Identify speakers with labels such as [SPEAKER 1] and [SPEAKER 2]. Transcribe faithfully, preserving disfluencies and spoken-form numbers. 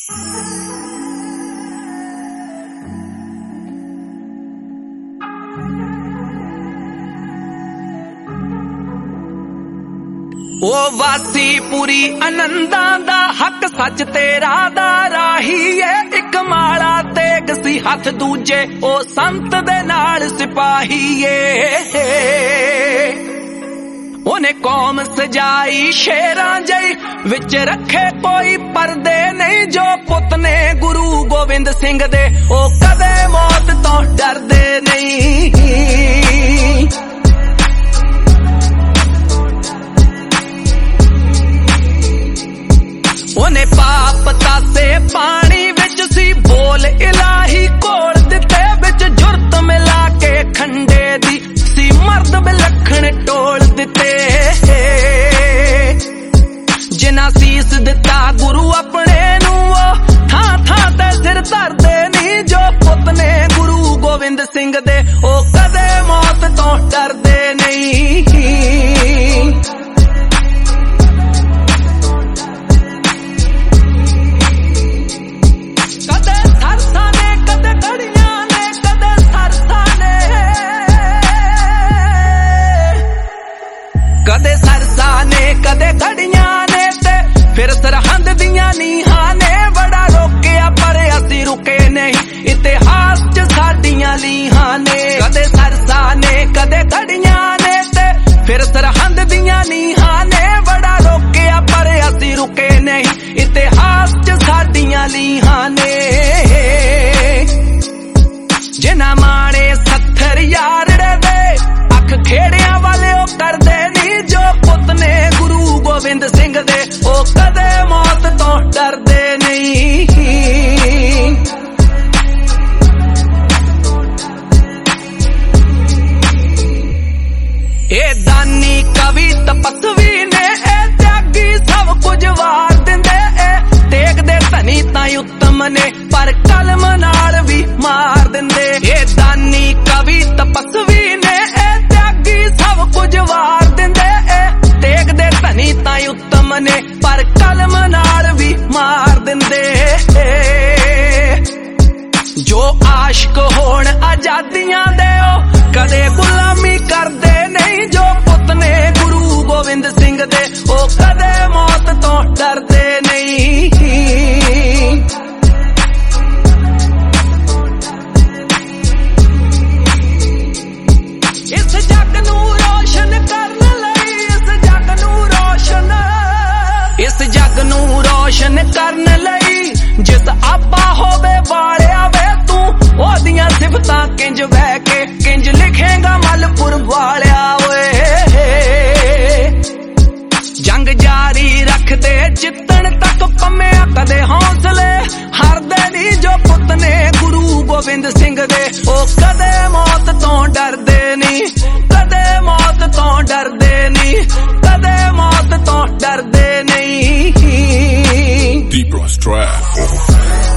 [SPEAKER 1] ओ वासी पूरी आनंदा दा हक सच तेरा दा राहीए एक माला तेग सी हथ दूजे ओ संत दे नाल सिपाहीए ओने कौम सजाई शेरां जई विच रखे कोई पर्दे नहीं जो पुत ने गुरु गोविंद सिंह दे ओ कदे मौत तो डरदे नहीं ओने पाप तासे पानी विच सी बोल इलाही कोल दिते विच जुरत मिला के खंडे दी सी मर्द बिलखण टोल दिते जिना सीस दिता गुरु अपने नू थां थां ते सिर धरदे नी जो पुत ने गुरु गोविंद सिंह दे ओ कदे मौत तो डरदे नहीं कदे सरसा ने कदे घड़ियां ने ते फिर सरहंद दियां नीहां ने बड़ा रोकिया पर असी रुके नहीं इतिहास च साडियां लीहां ने कदे सरसा ने कदे घड़ियां ने ते फिर सरहंद दियां नीहां ने बड़ा रोकिया पर असी रुके नहीं इतिहास च साडियां लीहां ने जिना माणे सत्थर यारड़े दे अख खेड़ियां वाले ओ करदे जो पुत ने गुरु गोविंद सिंह दे ओ कदे मौत तो डरदे नहीं ए दानी कवि तपस्वी ने ए त्यागी सब कुछ वार दिंदे ए तेग दे धनी ताई उत्तम ने पर कलम नाल भी मार दिंदे ए दानी कवि तपस्वी ने ए त्यागी सब कुछ वार दिंदे तेग दे धनी ताई उत्तम ने पर कलम नाल भी मार दिंदे जो आशिक होण आजादियां दे ओ कदे गुलामी करदे नहीं जो पुत ने गुरु गोविंद सिंह दे ओ कदे मौत तो डरदे नहीं इस जग नू रोशन करन इस जग नू रोशन करन लई जिस आपा होवे वालिया वे तू ओदियां सिफतां किंज बह के किंज लिखेगा मलपुर वालिया वे जंग जारी रख दे जितन तक पम्मिया कदे हौसले हारदे नी जो पुत ने गुरु गोविंद सिंह दे ओ कदे मौत तो डरदे नी कदे मौत तो डरदे नी कदे मौत तो डरदे नहीं।
[SPEAKER 2] Deep Ross Drive.